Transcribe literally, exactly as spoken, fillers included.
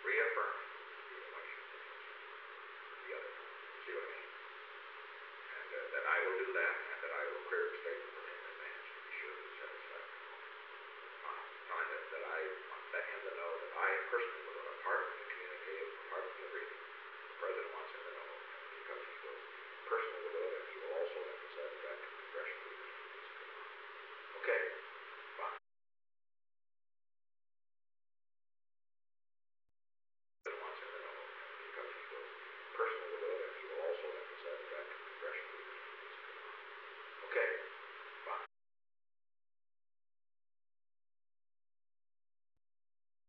reaffirm the election of the other. See what I mean? And uh, that I will do that, and that I will clear the statement with him in advance to be sure that it's satisfactory. Uh, telling that, that I want let him to know that I personally will, apart from the communique, apart from the briefing, the president wants him to know, because he will personally will do it, and he will also emphasize that to congressional leaders when these come on. Okay, fine. Wants him to know, because he will personally will